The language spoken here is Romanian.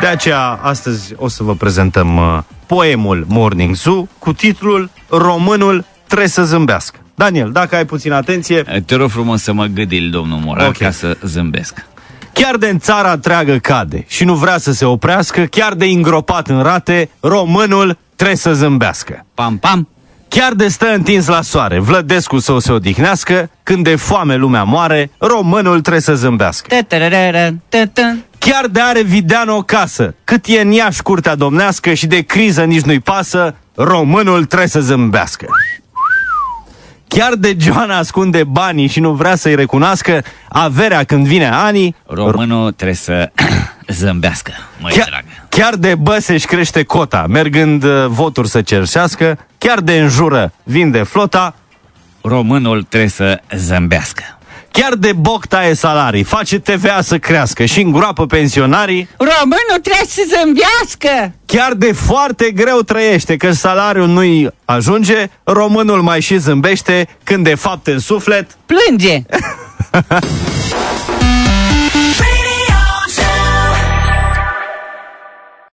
De aceea, astăzi o să vă prezentăm poemul Morning Zoo cu titlul Românul trebuie să zâmbească. Daniel, dacă ai puțin atenție... Te rog frumos să mă gâdil, domnul Morar, ca să zâmbesc. Chiar de în țara întreagă cade și nu vrea să se oprească, chiar de îngropat în rate, românul trebuie să zâmbească. Pam, pam! Chiar de stă întins la soare, Vlădescu să o se odihnească, când de foame lumea moare, românul trebuie să zâmbească. Chiar de are Videanu o casă, cât e în Iași curtea domnească și de criză nici nu-i pasă, românul trebuie să zâmbească. Chiar de Joana ascunde banii și nu vrea să-i recunoască averea când vine ani, românul trebuie să zâmbească, măi dragă. Chiar de Băseș crește cota, mergând voturi să cerșească, chiar de înjură vinde flota, românul trebuie să zâmbească. Chiar de Boc taie salarii, face TVA să crească și îngroapă pensionarii, românul trebuie să zâmbească. Chiar de foarte greu trăiește, că salariul nu-i ajunge, românul mai și zâmbește când de fapt în suflet plânge.